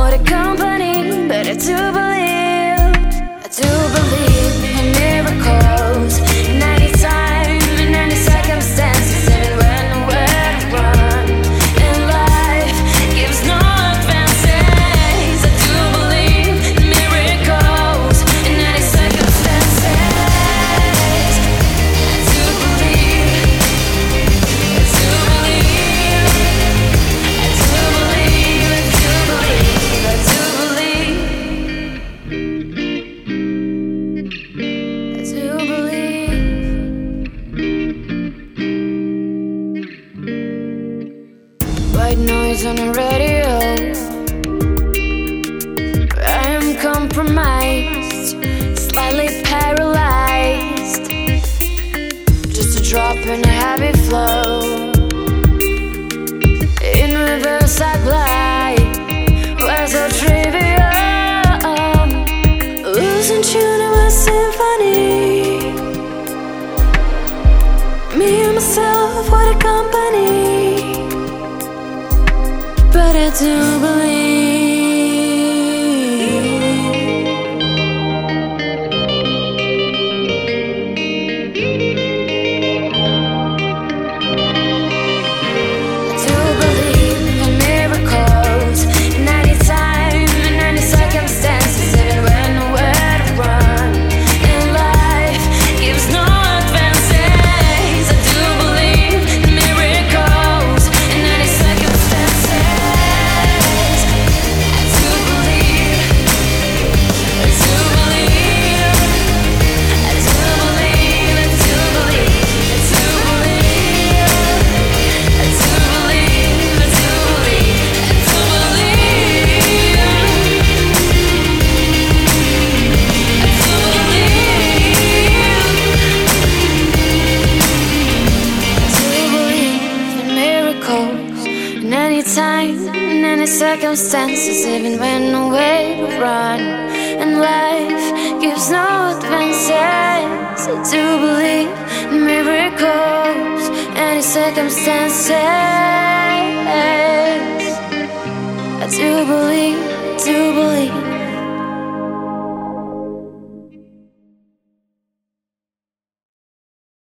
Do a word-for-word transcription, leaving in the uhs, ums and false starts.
what a company, but I do believe, I do believe in miracles. In any time, in any circumstances, even when nowhere to run. And life gives no advances. I do believe in miracles. In any circumstances, I do believe, I do believe, I do believe, I do believe, I do believe, I do believe. White noise on the radio. I am compromised, slightly paralyzed. Just a drop in a heavy flow. In reverse I glide. We're so trivial. Losing tune in my symphony. Me and myself, what a company. But I do believe. I do believe in miracles. In any time, in any circumstances, even when nowhere to run. And life gives no advances. I do believe in miracles. In any circumstances, I do believe, I do believe, I do believe, I do believe, I do believe, I do believe, I do believe, I do believe, I do believe in miracles. In any time, in any circumstances, even when nowhere to run. And life gives no advances. I do believe in miracles. Any circumstances, I do believe, do believe.